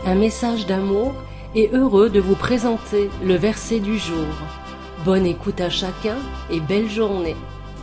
un message d'amour et heureux de vous présenter le verset du jour. Bonne écoute à chacun et belle journée.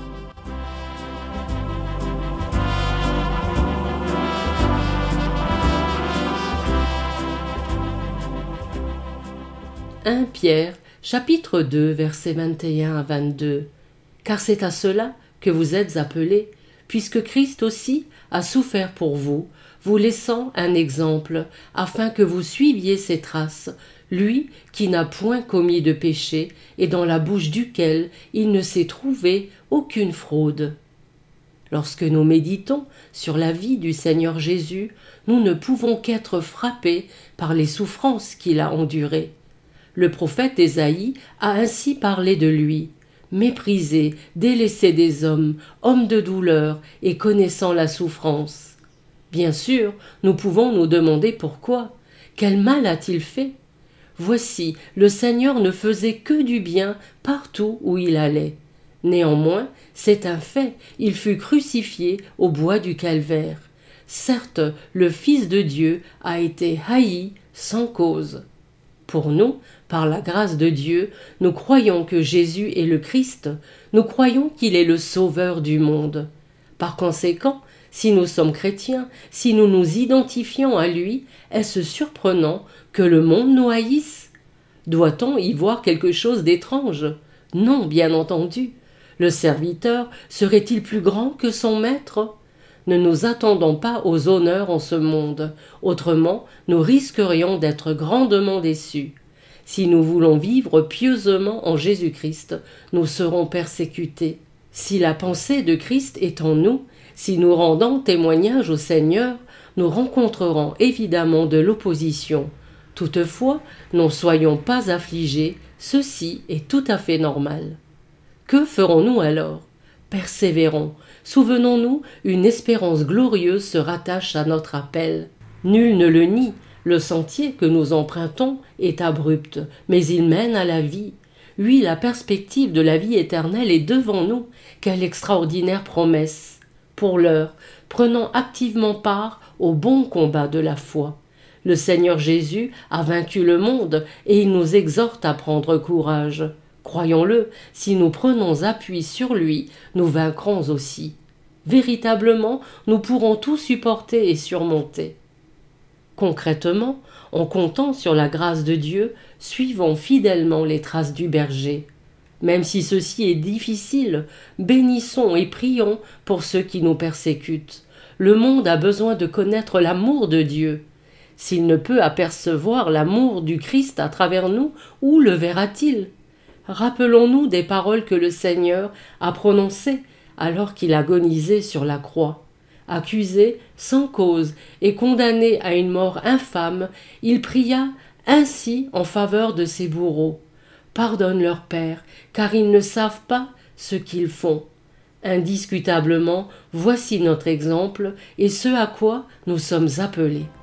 Pierre, chapitre 2, versets 21 à 22. Car c'est à cela que vous êtes appelés, puisque Christ aussi a souffert pour vous, vous laissant un exemple, afin que vous suiviez ses traces, lui qui n'a point commis de péché, et dans la bouche duquel il ne s'est trouvé aucune fraude. Lorsque nous méditons sur la vie du Seigneur Jésus, nous ne pouvons qu'être frappés par les souffrances qu'il a endurées. Le prophète Ésaïe a ainsi parlé de lui, méprisé, délaissé des hommes, homme de douleur et connaissant la souffrance. Bien sûr, nous pouvons nous demander pourquoi. Quel mal a-t-il fait? Voici, le Seigneur ne faisait que du bien partout où il allait. Néanmoins, c'est un fait, il fut crucifié au bois du calvaire. Certes, le Fils de Dieu a été haï sans cause. Pour nous, par la grâce de Dieu, nous croyons que Jésus est le Christ, nous croyons qu'il est le Sauveur du monde. Par conséquent, si nous sommes chrétiens, si nous nous identifions à lui, est-ce surprenant que le monde nous haïsse? Doit-on y voir quelque chose d'étrange? Non, bien entendu. Le serviteur serait-il plus grand que son maître? Ne nous attendons pas aux honneurs en ce monde, autrement nous risquerions d'être grandement déçus. Si nous voulons vivre pieusement en Jésus-Christ, nous serons persécutés. Si la pensée de Christ est en nous, si nous rendons témoignage au Seigneur, nous rencontrerons évidemment de l'opposition. Toutefois, n'en soyons pas affligés, ceci est tout à fait normal. Que ferons-nous alors? Persévérons. Souvenons-nous, une espérance glorieuse se rattache à notre appel. Nul ne le nie, le sentier que nous empruntons est abrupt, mais il mène à la vie. Oui, la perspective de la vie éternelle est devant nous. Quelle extraordinaire promesse! Pour l'heure, prenons activement part au bon combat de la foi. Le Seigneur Jésus a vaincu le monde et il nous exhorte à prendre courage. Croyons-le, si nous prenons appui sur lui, nous vaincrons aussi. Véritablement, nous pourrons tout supporter et surmonter. Concrètement, en comptant sur la grâce de Dieu, suivons fidèlement les traces du berger. Même si ceci est difficile, bénissons et prions pour ceux qui nous persécutent. Le monde a besoin de connaître l'amour de Dieu. S'il ne peut apercevoir l'amour du Christ à travers nous, où le verra-t-il? Rappelons-nous des paroles que le Seigneur a prononcées alors qu'il agonisait sur la croix. Accusé sans cause et condamné à une mort infâme, il pria ainsi en faveur de ses bourreaux. Pardonne-leur, Père, car ils ne savent pas ce qu'ils font. Indiscutablement, voici notre exemple et ce à quoi nous sommes appelés.